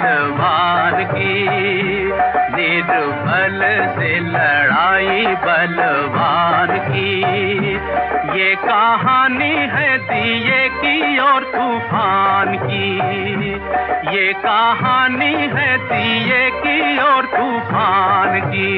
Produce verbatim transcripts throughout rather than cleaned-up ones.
बलवान की, निर्बल से लड़ाई बलवान की। ये कहानी है दिए की और तूफान की, ये कहानी है दिए की और तूफान की।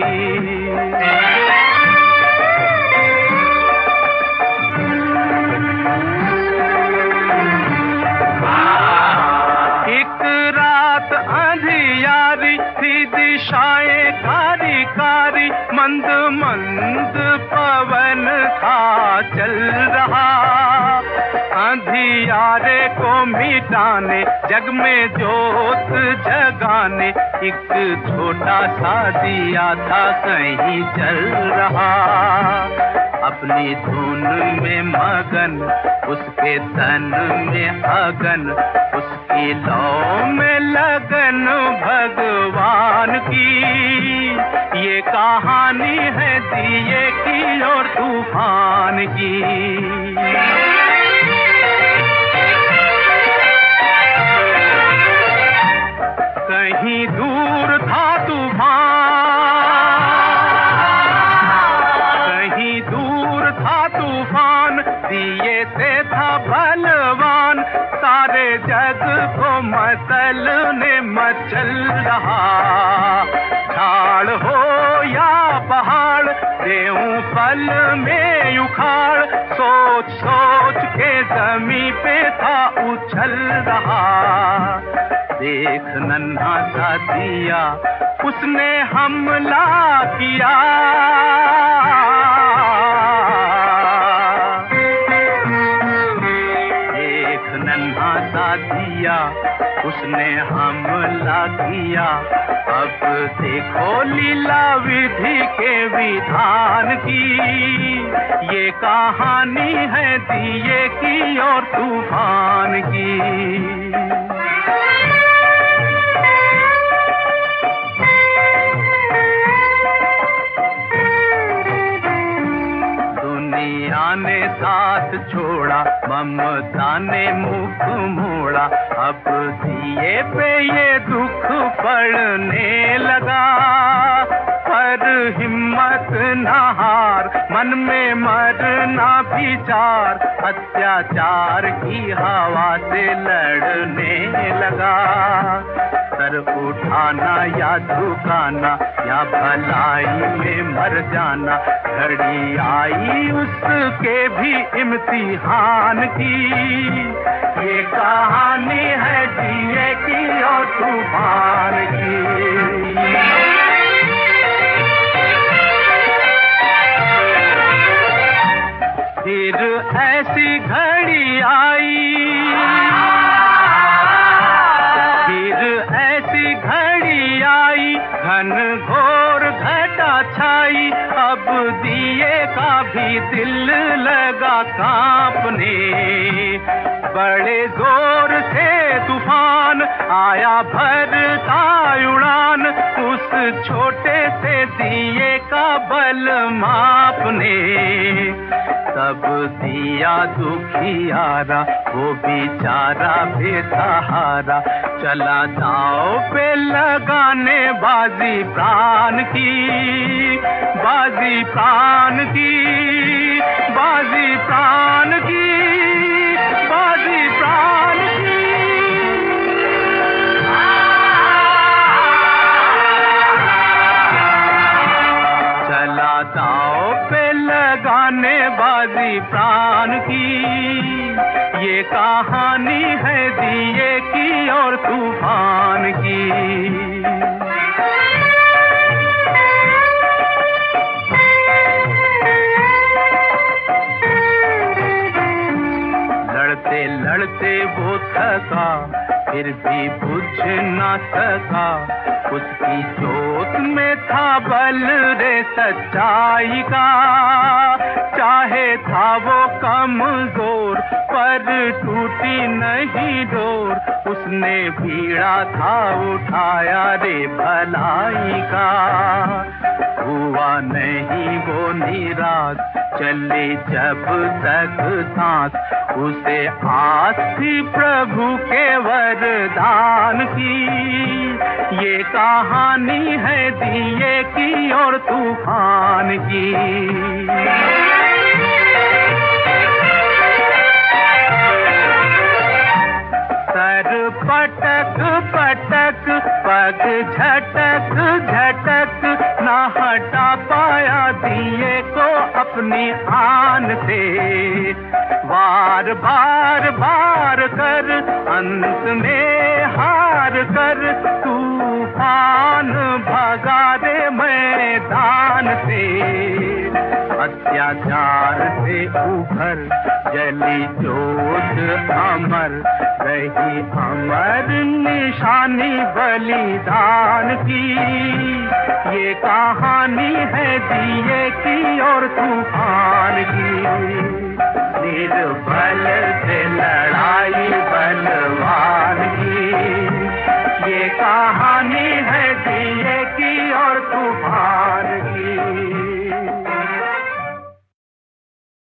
एक रात अंधियारी थी, दिशाएं कारी कारी, मंद मंद पवन था चल रहा। अंधियारे को मिटाने, जग में जोत जगाने, एक छोटा सा दिया था कहीं जल रहा। अपनी धुन में मगन, उसके तन में अगन, उसकी लौ में लगन भगवान की। ये कहानी है दिए की और तूफान की। कहीं दूर था तूफान, कहीं दूर था तूफान, दिए से था बलवान। सारे जग को मचलने मचल रहा। झाड़ हो या पहाड़, देऊं पल में उखाड़, सोच सोच के जमीन पे था उछल रहा। देख नन्हा सा दिया, उसने हमला किया। देख नन्हा सा दिया, उसने हमला किया। अब देखो लीला विधि के विधान की। ये कहानी है दिए की और तूफान की। दुनिया ने साथ छोड़ा, ममता ने मुख मोड़ा, अब दिए पे ये दुख पड़ने लगा। पर हिम्मत न हार, मन में मरना विचार, अत्याचार की हवा से लड़ने लगा। सर उठाना या झुकाना, या भलाई में मर जाना, घड़ी आई उसके भी इम्तिहान की। ये कहानी है दिए की और तूफान की। फिर ऐसी घड़ी आई, फिर ऐसी घड़ी आई, घन घोर घटा छाई। अब दिए का भी दिल लगा कांपने, बड़े जोर से तूफान आया भरता उड़ान, उस छोटे से दिए का बल मापने। तब दिया दुखियारा, वो बेचारा बेसहारा, चला दाव पे लगाने बाजी प्राण की, बाजी प्राण की, बाजी प्राण की, बाजी प्राण की। चला दाव पे लगाने बाजी प्राण की। ये कहानी है दिए की और तूफान की। लड़ते लड़ते वो थका, फिर भी बुझ न सका, उसकी जोत में था बल रे सच्चाई का। चाहे था वो कमजोर, पर टूटी नहीं डोर, उसने बीड़ा था उठाया रे भलाई का। हुआ नहीं वो निराश, चले जब तक सांस, उसे आस थी प्रभु के वरदान की। ये कहानी है दिए की और तूफान की। सर पटक पटक पग झटक झटक ना हटा पाया दिए को अपनी आन से। बार बार बार कर अंत में हार कर तूफान भगा दे मैदान से। अत्याचार से उभर जली जोत अमर रही अमर निशानी बलिदान की। ये कहानी है दिए की और तूफान की। निर्बल से लड़ा